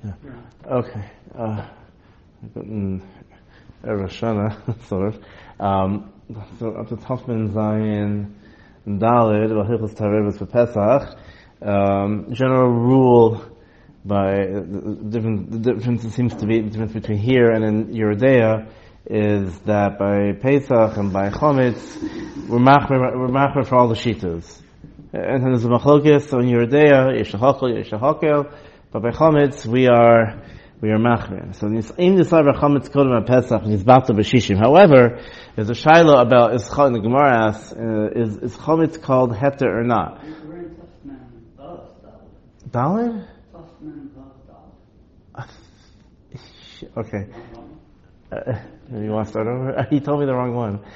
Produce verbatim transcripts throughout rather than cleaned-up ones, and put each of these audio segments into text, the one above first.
Yeah. Okay. Uh, mm, Rosh Hashanah, sort of. Um, so up to Tafmin Zayin Dalid, V'Hichos Tarevis for Pesach. Um, general rule by uh, the difference, the difference seems to be the difference between here and in Yeridea is that by Pesach and by Chometz we're machmer, we're machmer for all the shitas. And then there's a machlokes, so in Yeridea, Yesh Hakel, Yesh Hakel, but by Chometz we are we are machmer. So in the side of Chometz Kodem and Pesach is Bata B'Shishim. However, there's a shaila about is in the Gemara asks, uh, is is Chometz called heter or not? Daled? Okay. Uh, you want to start over? He told me the wrong one.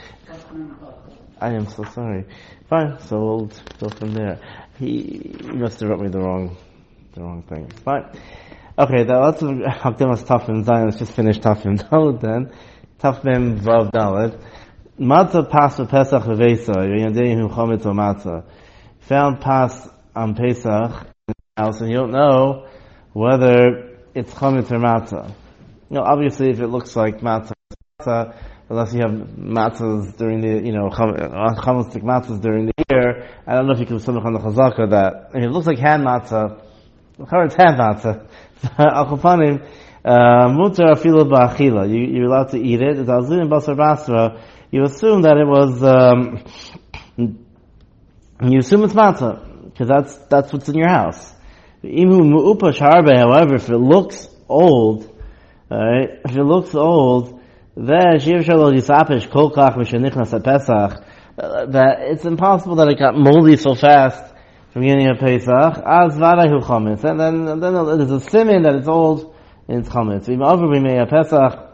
I am so sorry. Fine, so we'll go from there. He, he must have wrote me the wrong, the wrong thing. Fine. Okay, that lots of Hakdemas Tafim Zayin. Let's just finish Tafim Daled then. Tafim Vav Daled. Matzah pas Pesach v'Veisa. Yoyadehu Chometz o Matzah. Found pas on Pesach in the house, and you don't know whether it's Chometz or Matzah. You know, obviously, if it looks like matzah, matzah, unless you have matzahs during the, you know, chametzik matzahs during the year, I don't know if you can samach on the chazaka that, if it looks like hand matzah, it's hand matzah. Achopanim, mutar afilu ba'achila. You're allowed to eat it. It's alzin and basar basra. You assume that it was, um, you assume it's matzah, because that's, that's what's in your house. Imu mu'upash harbe, however, if it looks old, alright, if it looks old, then Shiv Shalom Yisapish Kol Kach Mishanichnas at Pesach, that it's impossible that it got moldy so fast from beginning of Pesach. Az Vadahu Chometz, and then and then there's a simin that it's old and it's Chometz. V'im over b'mei Pesach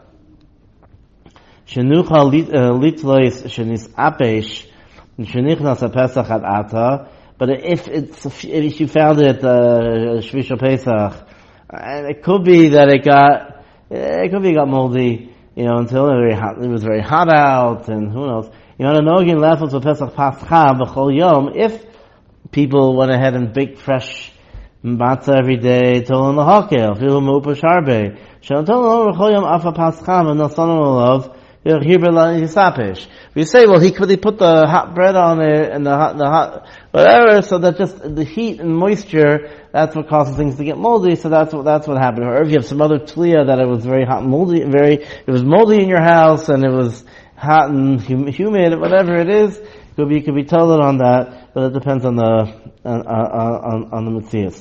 Shenucha Litlois Shenis Apesh Mishanichnas at Pesach at Ata. But if it's if you found it uh, Shvisha Pesach, and it could be that it got It could be got moldy, you know, until it, very hot, it was very hot out, and who knows. You know, no again lefels for Pesach Pascha b'chol yom. If people went ahead and baked fresh matzah every day, told in the hakel, filu mu'upash harbe. Shal told b'chol yom afa Pascha v'nasanam olav here yisapish. We say, well, he could he put the hot bread on it and the hot, the hot whatever, so that just the heat and moisture, that's what causes things to get moldy. So that's what that's what happened. Or if you have some other tliya that it was very hot, and moldy, very it was moldy in your house and it was hot and hum, humid, whatever it is, it could be could be told on that, but it depends on the on on, on the mitzias.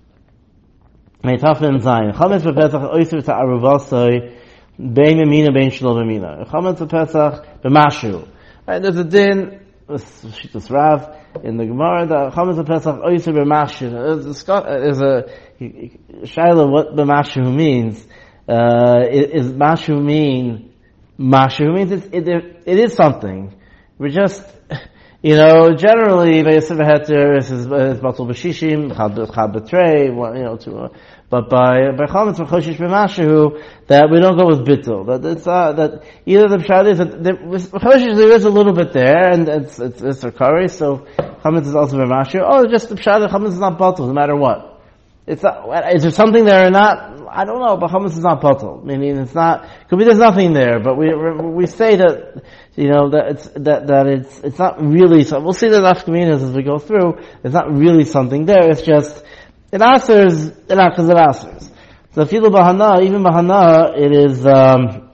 Meitafim zayin chametz b'pesach oiser ta'aruvasoi bein memina bein shelo memina. Chametz b'pesach b'mashu. Right, there's a din. Shitas Rav in the Gemara that Chametz Pesach Oiser b'Mashu. There's a Shaila what b'Mashu means. Uh, is Mashu mean Mashu means it's, it, it is something. We're just, you know, generally V'Yosef Heter is is Batul B'Shishim Chad B'Trei, you know, to, but by by Chametz V'Choshish b'Mashu that we don't go with Bittul. That it's uh, that either the pshat is that Choshish there is a little bit there and it's it's it's a curry, so Chametz is also b'Mashu. Oh, just the pshat that Chametz is not Batul no matter what. It's not, is there something there or not? I don't know, but Chametz is not Batul. Meaning it's not, could be there's nothing there, but we we say that, you know, that it's, that, that it's, it's not really, so we'll see the nafkaminas as we go through, it's not really something there, it's just, it answers, it answers, it answers. So if you look bahana, even bahana, it is, um,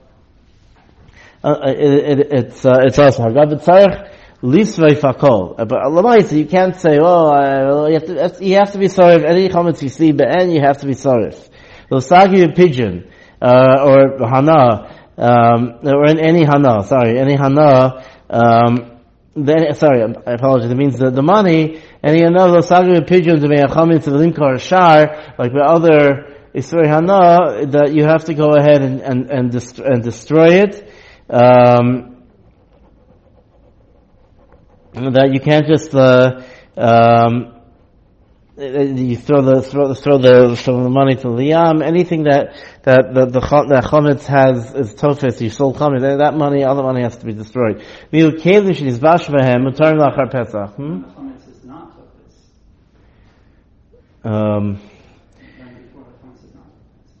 uh, it, it, it's, uh, it's also, Hagav Tzarech, Lisvei Fakol. But Lamaisa, you can't say, oh, uh, you have to, you have to be sorry if any chametz you see, but and you have to be sorry. Losagi a pigeon, uh, or hana, um, or in any hana, sorry, any hana, um, then, sorry, I apologize, it means the, the money, and you know, losagi a pigeon to be a chametz of limkar shar, like the other Isrei hana, that you have to go ahead and, and, and, dest- and destroy it, um, that you can't just, uh, um, you throw the throw the throw the throw the money to the yam. Anything that that the the that chametz has is tofes. You sold chametz. That money, all the money has to be destroyed. Miu kelish is bashvahem mutarim lachar pesach. Hmm. Chametz is not tofes. Um.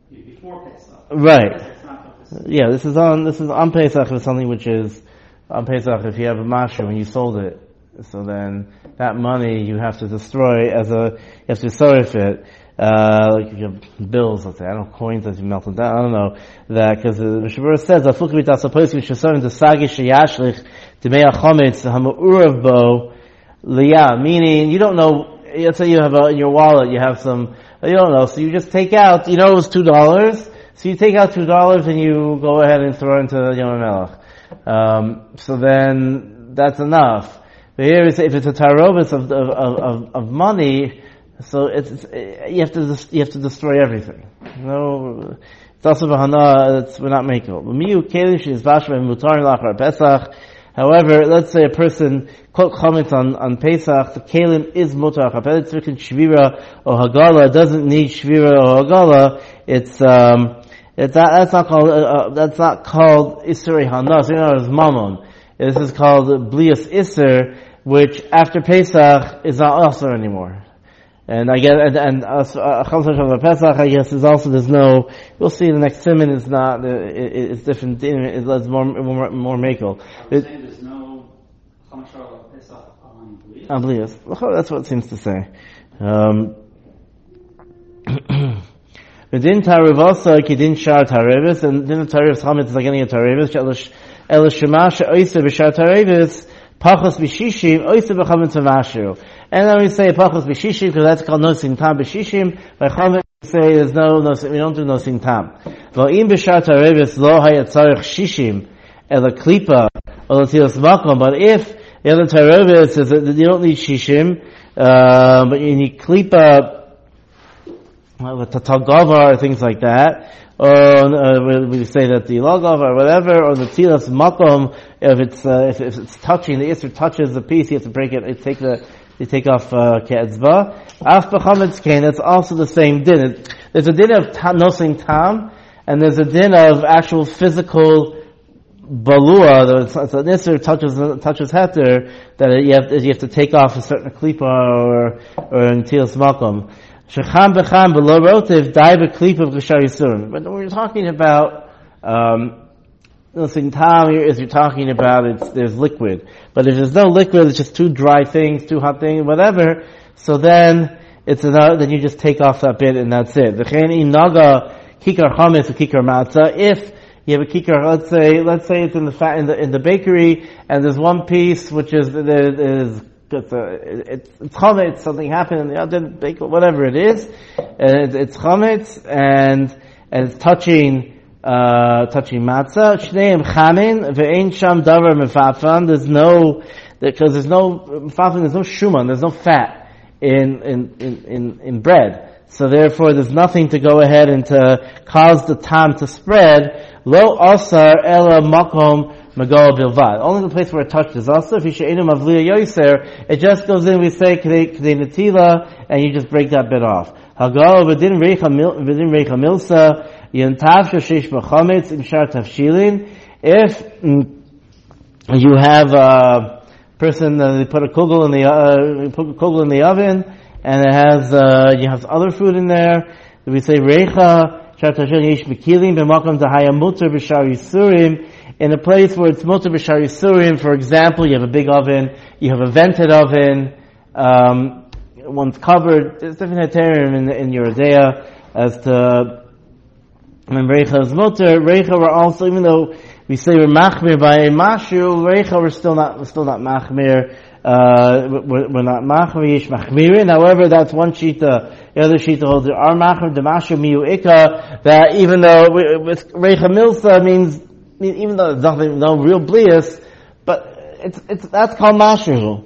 before Pesach. Right. It's not Pesach. Yeah, this is on, this is on Pesach is something which is, on Pesach if you have a mashu and you sold it, so then that money you have to destroy as a, you have to sorif it. Uh, like if you have bills, let's say, I don't know, coins as you melt them down, I don't know, that, because the Mishabura says, Afuk v'ta supposed to be shesarn to sagi sheyashlich to mei achometz ha'ma'urav bo liyah, meaning you don't know, let's say you have a, in your wallet, you have some, you don't know, so you just take out, you know it was two dollars, so you take out two dollars and you go ahead and throw it into Yom HaMelech. Um, so then, that's enough. But here, if it's a tarobus of, of, of, of money, so it's, it's, you have to you have to destroy everything. No, it's also v'hana. It's we're not making it. Miu kelim she's bashva mutar lachar Pesach. However, let's say a person quote comments on on Pesach. The kelim is mutar lachar. It's written shvira or hagala. It doesn't need shvira or hagala. It's um, it's not, that's not called uh, that's not called isuri hana. So you know, it's mammon. This is called blias iser, which after Pesach is not also anymore. And I guess, and, and, uh, Chal Pesach, I guess, is also, there's no, you'll see the next simon is not, it, it, it's different, it's more, more, more makel. It, there's no Chal Pesach on Blias? On Blias. That's what it seems to say. Um, Within Tarev also, Kedin Shar Tarevis, and Din Tarevis Chametz is like getting a Tarevis, El Shemash Oisa B'Shar Tarevis, Pachos B'Shishim, Oisa B'Chametz V'Mashu. And then we say Pachos B'Shishim, because that's called Nosin Tam B'Shishim. By Chametz we say there's no, no, we don't do Nosin Tam. V'Im B'Shar Tarevis Lo Hayat Tzarech Shishim, El Klipa, or Latilas Makom. But if the other Tarevis is that you don't need Shishim, uh, but you need Klipa, with Tatagavar or things like that, or uh, we say that the Lagav or whatever, or the Tilas Makom, if it's uh, if, if it's touching, the Isser touches the piece, you have to break it, you take the, you take off uh, Ke'etzba. Af B'chametz Kain, it's also the same din. It, there's a din of ta, nosing tam, and there's a din of actual physical balua, so an Isser touches, touches Heter, that you have, you have to take off a certain klipa or, or in Tilas Makom. Shecham b'cham below rotiv dai b'klip of Geshar Yisurim. But when you're talking about, um, nothing tam here is you're talking about it's, there's liquid. But if there's no liquid, it's just two dry things, two hot things, whatever, so then it's another, then you just take off that bit and that's it. V'chein naga kikar chametz or kikar matzah. If you have a kikar, let's say, let's say it's in the fat, in the, in the bakery, and there's one piece which is, there is, It's, it's, it's chametz, something happened in the other baker, whatever it is, and it's, it's chametz, and, and it's touching, uh, touching matzah. Shneim chamin, ve'ein sham davar mefafan, there's no, because there's no, mefafan, there's no shuman, there's no fat in, in, in, in, in bread. So therefore there's nothing to go ahead and to cause the tam to spread. Lo asar ela makom Magal Bilvad. Only the place where it touched is also if you she'enu mavliya yoser, it just goes in, we say k'dei netila, and you just break that bit off. Hagal v'din reicha v'din reicha milsa yantav sheshish b'chametz im shar tavshilin. If mm, you have a person, uh, they put a kugel in the uh, put a kugel in the oven, and it has uh, you have other food in there, we say reicha shar tavshilin yish b'kilim b'makam dahaya mutar b'shar yisurim. In a place where it's mutar b'shar yisurim, for example, you have a big oven, you have a vented oven, um, one's covered. There's different heterim in, in your Yeridea as to when reicha is mutar. Reicha we're also, even though we say we're machmir by a mashu, reicha we're still not, we're still not machmir. Uh, we're, we're not machmir yish machmirin. However, that's one shita. The other shita holds our machmir the mashu miu ikka, that even though with reicha milsa means, even though there's nothing, no real blias, but it's, it's, that's called mashu.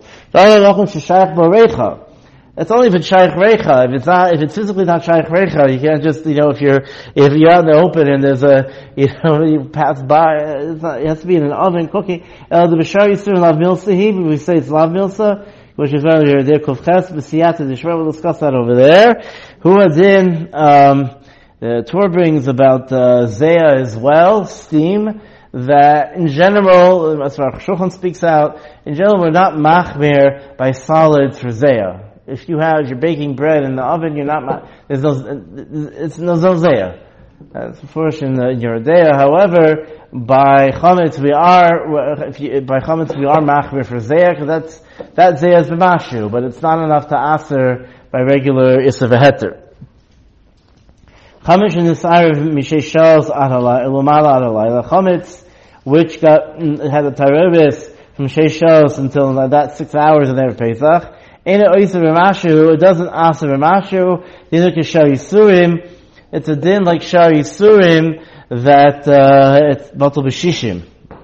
It's only if it's shaykh recha. If it's not, if it's physically not shaykh recha, you can't just, you know, if you're, if you're out in the open and there's a, you know, you pass by, it's not, it has to be in an oven cooking. Uh, the b'shar yisur lav milsa, we say it's lav milsa, which is rather your there kufches b'siyat the shver. We'll discuss that over there. Who is in, um, the Torah brings about, uh, zeh as well, steam, that in general, as Rav Shulchan speaks out, in general we're not machmir by solids for zeh. If you have, you're baking bread in the oven, you're not, there's no, it's no zeh. That's a portion in your day. However, by chametz we are if you, by chametz we are machmir for zeh, because that's that zeh is b'mashu, but it's not enough to aser by regular issa v'heter. Chametz nisar mishay shals adalai ilumala adalai. The chametz which got had a tarobis from sheish shals until that six hours of their Pesach. Ain't it oiser b'mashu? It doesn't aser b'mashu. Neither can shar yisurim. It's a din like shar yisurim that uh, it's batal b'shishim.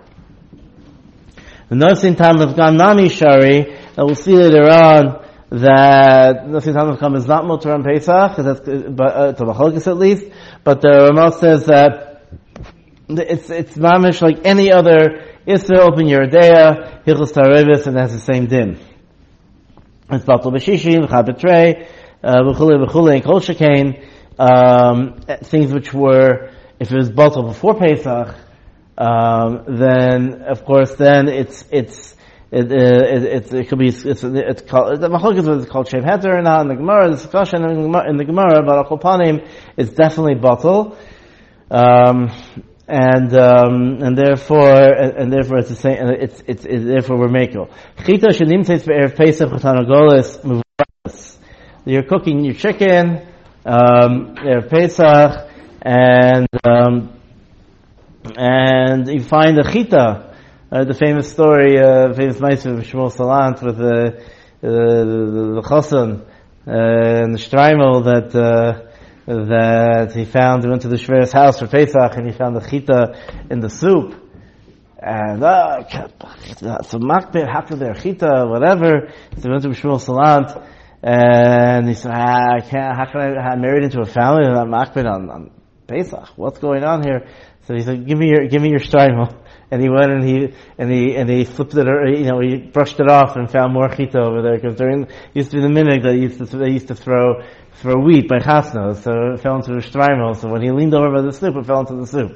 The nosin tam of gam nami shari, and we'll see later on that nosin tam of gam is not mutar on Pesach, because that's but uh, to machlokes at least. But the Ramah says that it's it's mamish like any other isra open yeridea hilchos tarevis, and it has the same din. It's batal b'shishim, chad b'trei, v'chulei v'chulei, and kol shekain. Um, things which were, if it was batal before Pesach, um, then of course then it's it's it it, it, it could be it's it's called the machlokes is called shev heter or not in the Gemara. The discussion in the, in the Gemara about al panim is definitely batal, um, and um, and therefore and, and therefore it's the same. And it's it's, it's therefore we're makel chita shenim tzeit be'erev Pesach v'tanagolis muvaras. You're cooking your chicken. Um, Pesach, and um, and you find the chita, uh, the famous story, uh, famous ma'aser of Shmuel Salant with the uh, the, the chassan uh, and the shtreimel that uh, that he found. He went to the shver's house for Pesach, and he found the chita in the soup. And uh, so makbet happened there chita, whatever. So he went to Shmuel Salant. And he said, ah, I can't, how can I, I'm married into a family and I'm makbid on, on Pesach? What's going on here? So he said, give me your, give me your shtreimel. And he went and he, and he, and he flipped it, you know, he brushed it off and found more chita over there, because during, used to be the minhag that used to, they used to throw, throw wheat by chasnos, so it fell into the shtreimel. So when he leaned over by the soup, it fell into the soup.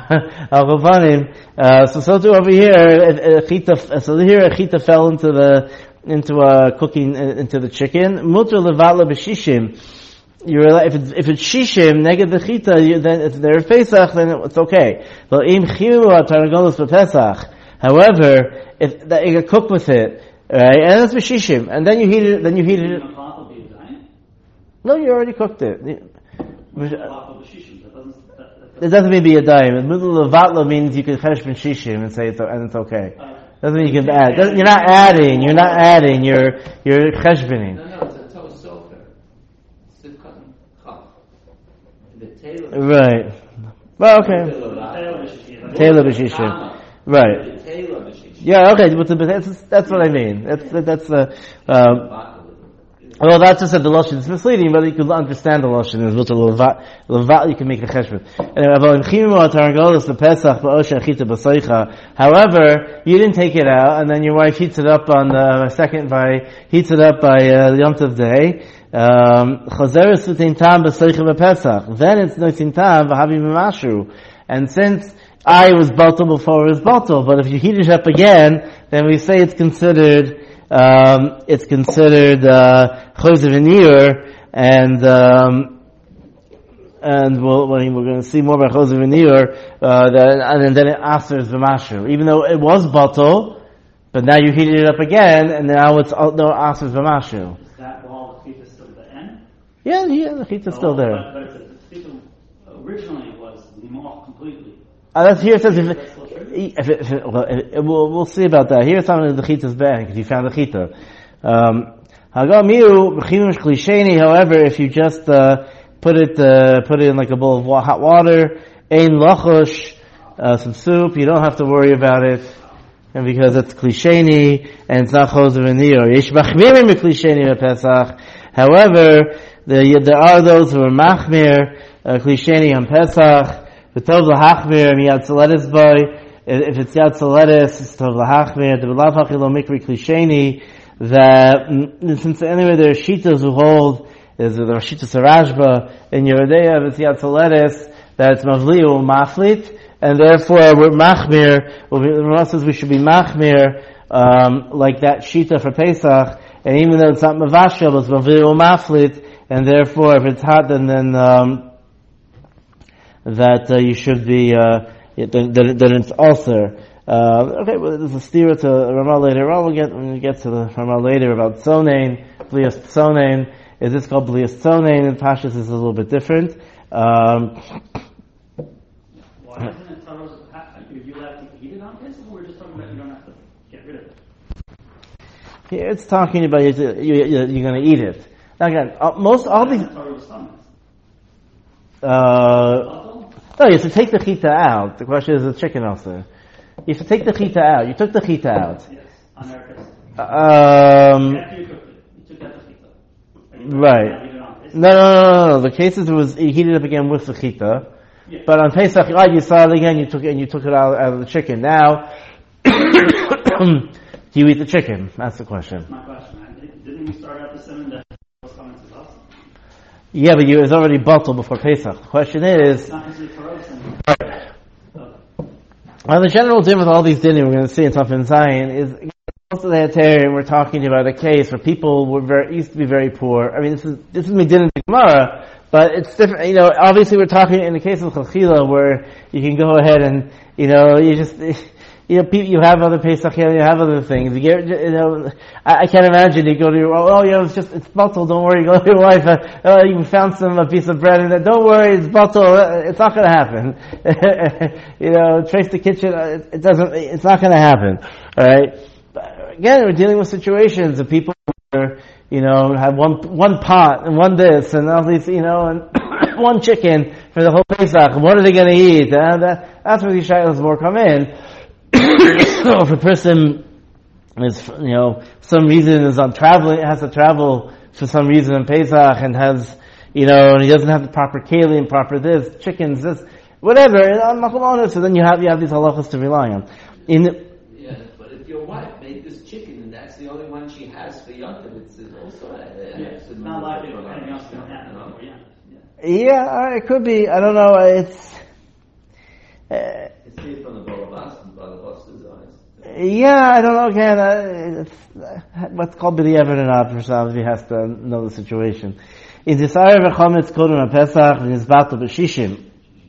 uh, so, so too over here, a, a chita, so here a chita fell into the, into uh, cooking uh, into the chicken. Mutar levatla b'shishim. You're if it's if it's shishim neged the chita, then if they're Pesach, then it's okay. But im chiru tarnagolos b'Pesach. However, if that you can cook with it, right, and that's b'shishim, and then you heat it, then you heat it. No, you already cooked it. It doesn't mean be a dime. Mutar levatla means you can chesh b'shishim and say it's and it's okay. Doesn't mean you can add. Doesn't, you're not adding. You're not adding. You're you're cheshboning. No, no, it's a total sofer. Sivkatan chaf. The tailor. Right. Well, okay. Tailor b'shishim. Right. Tailor b'shishim. Yeah. Okay. But, but that's that's what I mean. That's that's the. Um, well, that's just that the lashon is misleading, but you can understand the lashon is with the levat. Levat you can make a cheshbon. However, you didn't take it out, and then your wife heats it up on the second by heats it up by uh, Yom Tov day. Um, then it's notin tam v'havi b'mashu. And since I was batal before it was batal, but if you heat it up again, then we say it's considered. Um, it's considered chosev v'niyur, and um, and we'll, we're going to see more about chosev v'niyur, uh, and then it asers v'mashu. Even though it was batal, but now you heated it up again, and now it's no asers v'mashu. Is that wall the chita still the end? Yeah, yeah, the chita's still there. But, but it's a, the chita originally was limah completely. Uh, that's here it says if it, if it, if it, well, it, it, we'll, we'll see about that. Here it's not the chita's bad because you found the chita. Um, however, if you just uh, put it uh, put it in like a bowl of wa- hot water, ein lachosh, uh, some soup, you don't have to worry about it, and because it's klisheni and it's not chosev v'niyur. Yesh machmirim klisheni v'Pesach. However, the, there are those who are machmir uh, klisheni on Pesach. V'tov l'hachmir miyad tzeletis boy. If it's yad tzeletis, it's tov l'hachmir. The b'lav hachilo mikri klisheni. That since anyway there are shitas who hold is the shitas Rashba in Yeridea, if it's yad tzeletis, that it's mavli or maflit, and therefore we're machmir. The Rambam says we should be machmir um, like that shita for Pesach, and even though it's not mavashel, it's mavli or maflit, and therefore if it's hot, then then um, that uh, you should be, uh, that, that, that it's also. Uh, okay, well, there's a steer to Ramah later on. We'll get, when we get to the Ramah later about Tzonein, Blias Tzonein. Is this called Blias Tzonein? In Pashas is a little bit different. Um, Why isn't it Taros? Are you allowed to eat it on Pesach, or we're just talking about you don't have to get rid of it? Here it's talking about you, you, you, you're going to eat it. Now again, uh, most, all these, uh, no, you have to take the chita out. The question is the chicken also. You have to take the chita out. You took the chita out. Yes, on their Pesach. Um, After you cooked it, you took out the chita. right. No, no, no, no, no. The cases was you heated it up again with the chita, yeah. But on Pesach, right, you saw it again. You took it and you took it out, out of the chicken. Now, do you eat the chicken? That's the question. That's my question. Didn't we start out the seven that was coming to us? Yeah, but you it was already bottled before Pesach. The question is. It's not considered for us. Well, the general din with all these dinim we're going to see in Taf and Zion is most of the Heterim we're talking about a case where people were very, used to be very poor. I mean, this is this is Medin in the Gemara, but it's different. You know, obviously we're talking in the case of Chachila where you can go ahead and you know you just you know people, you have other Pesach, you have other things. You get you know I, I can't imagine you go to your oh you know it's just it's bottled. Don't worry, go to your wife. Uh, oh, you found some a piece of bread in there. Don't worry, it's bottled. It's not going to happen. You know, trace the kitchen. It, it doesn't. It's not going to happen. All right. But again, we're dealing with situations of people who are, you know have one one pot and one this and all these you know and one chicken for the whole Pesach. What are they going to eat? Uh, that, that's where these shaylas more come in. So if a person is, you know, some reason is on traveling, has to travel for some reason in Pesach and has, you know, and he doesn't have the proper keli and proper this, chickens, this, whatever, so then you have, you have these halachas to rely on. In the, yeah, but if your wife made this chicken and that's the only one she has for Yontif, it's also, uh, yeah, it's not like it, anything else can happen. Yeah, yeah, it could be, I don't know, it's, uh, it's based on the Balabas and Balabas' eyes. Yeah, I don't know, again, uh, it's, uh, what's called b'di'evet or not, for some, he has to know the situation. In this Erev HaChametz Kodem HaPesach, and his battle b'shishim,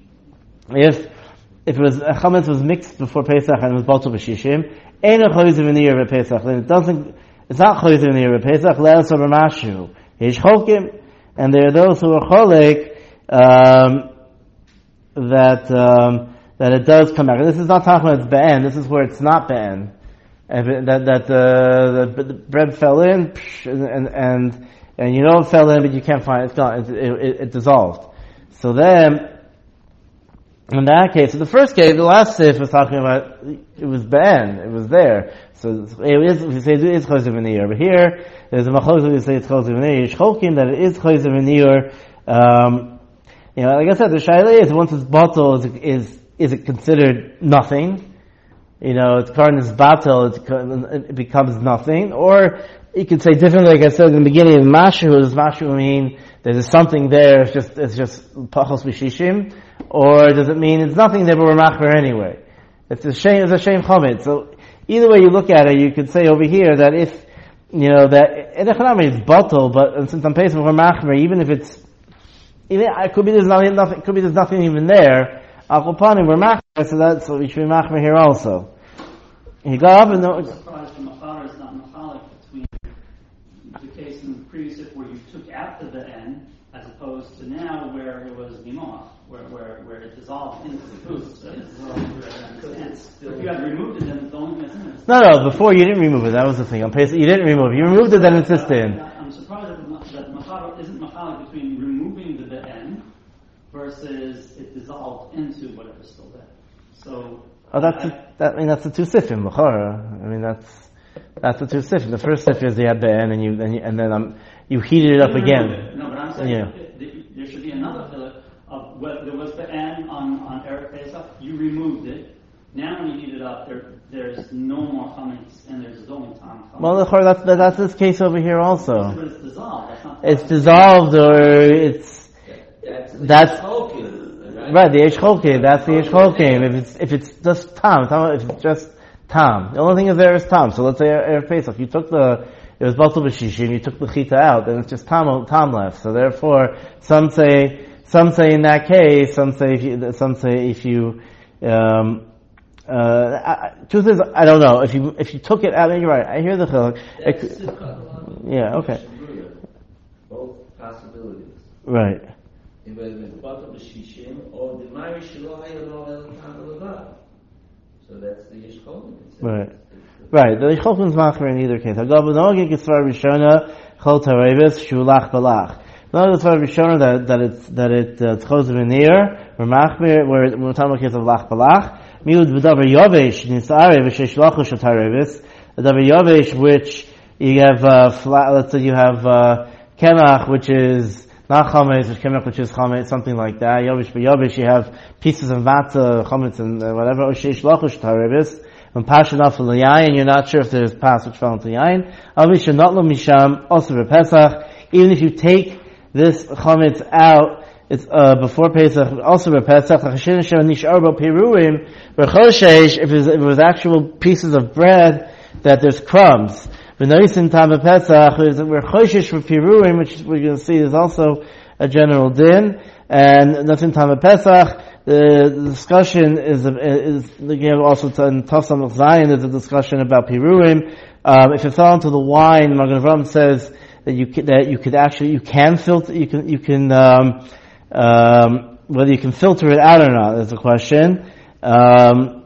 if, if it was, a chametz was mixed before Pesach and it was battle b'shishim, ain't a choyzer v'niyar b'Pesach, then it doesn't, it's not choyzer v'niyar b'Pesach, le'as or b'mashu. Yesh chokim, and there are those who are cholek, um, that, um, that it does come back. This is not talking about it's be'en. This is where it's not be'en. It, that that uh, the, the bread fell in, and and and you know it fell in, but you can't find it. It's gone. It, it, it dissolved. So then, in that case, so the first case, the last sif was talking about it was be'en. It was there. So it is. We say it is choser v'niyur, but here there's a machlokas. We say it's choser v'niyur. It's chokim that it is choser v'niyur. Um, you know, like I said, the shaila is once it's bottled is. is Is it considered nothing? You know, it's karnas batel, it becomes nothing. Or you could say differently, like I said in the beginning, mashu, does mashu mean there's something there, it's just, it's just pachos b'shishim? Or does it mean it's nothing there, but we're machmer anyway? It's a shame, it's a shame chomet. So, either way you look at it, you could say over here that if, you know, that, in economy it's batel, but since I'm paying for machmer, even if it's, even, it could be there's nothing, nothing, could be there's nothing even there, Al-Qupani, we're machmer, so that's, so we should be machmer here also. He got up and... I'm surprised the machar is not machalik between the case in the previous where you took out the be'en, as opposed to now where it was mimoach, where, where, where it dissolved into the food. So it's still, if you had removed it, then it's the only thing that's in it. No, no, before you didn't remove it, that was the thing. On Pesach, you didn't remove it. You removed it, then it's just in. I'm surprised that, that machar isn't machalik between removing the be'en versus it dissolved into whatever's still there. So, oh, that's I, a, that. I mean, that's the two sifim, l'chora. I mean, that's that's the two sifim. The first sif is you had be'en, and you and, you, and then um, you heated it up again. It. No, but I'm saying yeah. it, there should be another fillet of what there was be'en on on Erev Pesach. You removed it. Now when you heat it up, there there's no more chametz, and there's only time. Well, l'chora, that's that's this case over here also. But it's dissolved. That's not it's dissolved, or it's. That's, that's right? right. The Eish Cholke. That's the Eish Cholke. If it's if it's just tam, tam, if it's just tam, the only thing is there is tam. So let's say Erev Pesach, you took the it was batel b'shishim, you took the chita out, and it's just tam tam left. So therefore, some say some say in that case, some say if you, some say if you, um, uh, I, truth is, I don't know. If you, if you took it out, you're right. I hear the chiluk. Yeah, okay. Both possibilities. Right. So that's the Yishkolin. Right. Right. The Yishkolin is machmer in either case. Agav v'nogi kitzvar rishona chol tarevis shulach balach. No, it's Rishona that that it's that it tchos v'nir or machmer where we're talking about case of lach balach. Miud v'davar yovesh nisare v'sheish lachush tarevis. The davar yovesh which you have uh, flat. Let's say you have uh, kemach which is not chametz, which kemach which is chametz, something like that. Yovesh v'yovesh you have pieces of matzah, chametz and uh, whatever. Or sheish lachush tarevis. When passion off the yain, you're not sure if there's pas which fell into yain. Obviously, not lo misham also for Pesach. Even if you take this chametz out, it's uh, before Pesach, also for Pesach. If it was, if it was actual pieces of bread that there's crumbs. V'noisin tam Pesach, we're choshesh for piruim, which we're going to see is also a general din, and nothing time Pesach. The discussion is, is again also in Tafsam Zayin, there's a discussion about piruim. Um, if it fell into the wine, Magen Avraham says that you could, that you could actually, you can filter, you can, you can, um, um, whether you can filter it out or not is the question. Um,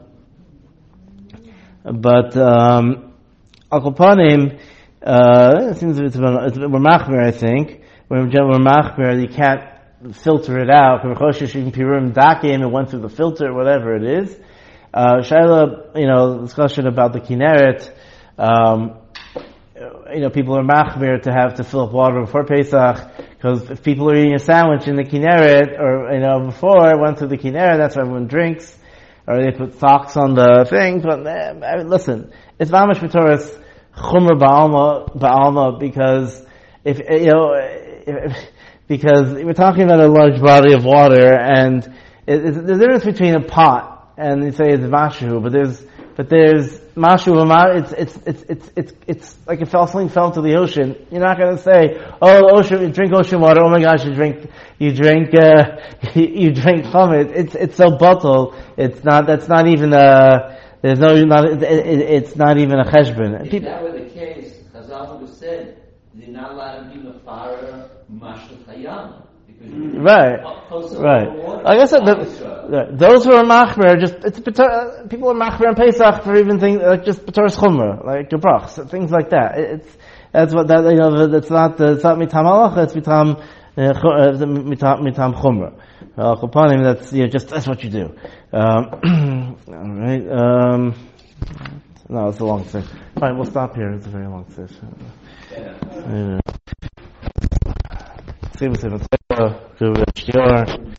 but, um, Al Kopanim, uh, it seems it's, it's, we're machmer, I think. We're, we're machmer, you can't filter it out. It went through the filter, whatever it is. Uh, Shaila, you know, discussion about the Kinneret. Um, you know, people are machmir to have to fill up water before Pesach, because if people are eating a sandwich in the Kinneret, or, you know, before it went through the Kinneret, that's why everyone drinks, or they put socks on the thing, but, eh, I mean, listen, it's mamash b'toras chumra ba'alma, ba'alma, because if, you know, if, because we're talking about a large body of water, and it, it's, there's a difference between a pot and you say it's mashu, but there's but there's mashu. It's it's it's it's it's it's like if something fell into the ocean. You're not going to say, "Oh, ocean, you drink ocean water. Oh my gosh, you drink you drink uh, you, you drink chametz." It's it's so bottle. It's not. That's not even a. There's no. Not. It, it, it's not even a cheshbon. If People, that were the case, Chazal would have said, "They're not allowed to be mafara." Right, right. Like I said, the, those who are machmer, just it's uh, people are machmer and Pesach for even things like just b'toras chumra, like gebrachs, things like that. It's that's what that you know. It's not it's not mitam halacha. It's mitam mitam mitam chumra. Al Kopanim, that's you know, just that's what you do. Um, all right. Um, no, it's a long session. Fine, we'll stop here. It's a very long session. Yeah. Yeah. Sim, sim, sim, sim, sim, sim, sim, sim,